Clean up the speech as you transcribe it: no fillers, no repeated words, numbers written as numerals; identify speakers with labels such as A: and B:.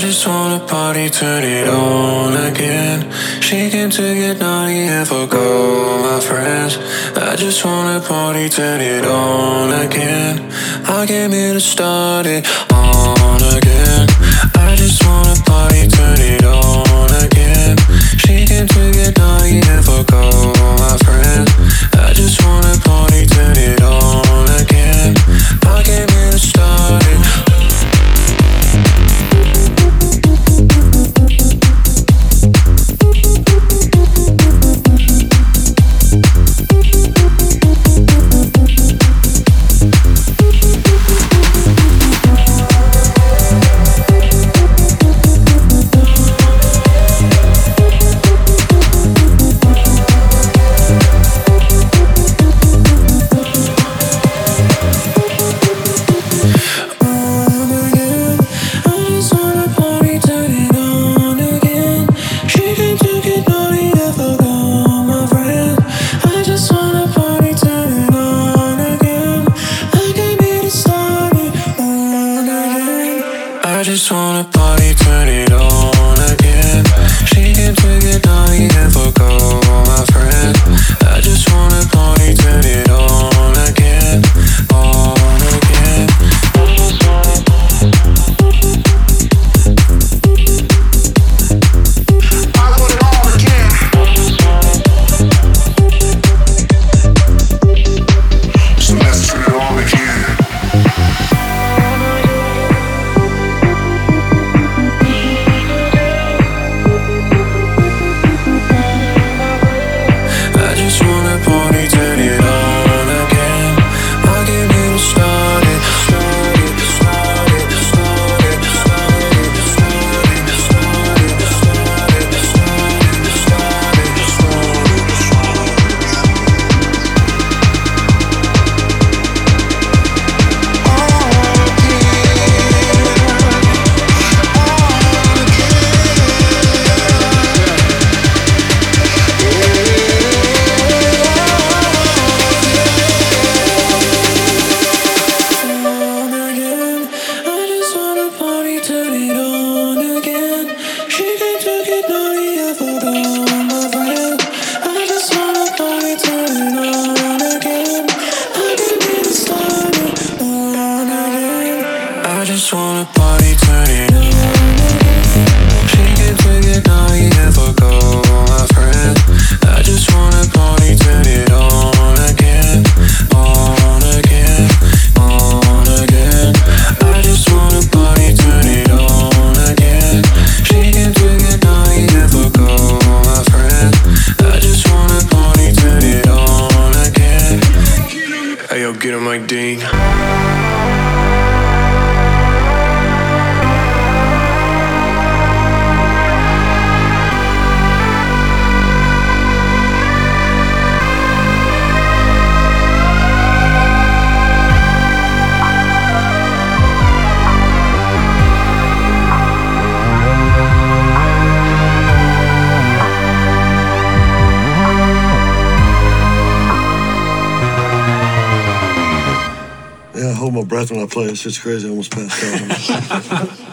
A: just wanna party, turn it on again. She came to get naughty and fuck all my friends. I just wanna party, turn it on again. I came here to start it on again. I just wanna party, turn it on again. She came to get naughty and fuck all my friends. I just wanna party, turn it on again. I came here to start it. I just wanna party, turn it on again. She came to get naughty and fuck all my friends. I just wanna party, turn it on again, on again. I want it all again. So let's turn it on again. I just wanna party, turn it on again. She came to get naughty and fuck all my friends. I just wanna party, turn it on again, on again, on again. I just wanna party, turn it on again. She came to get naughty and fuck all my friends. I just wanna party, turn it on again. Hey yo, get him Mike D.
B: Yeah, I hold my breath when I play. It's just crazy. I almost passed out.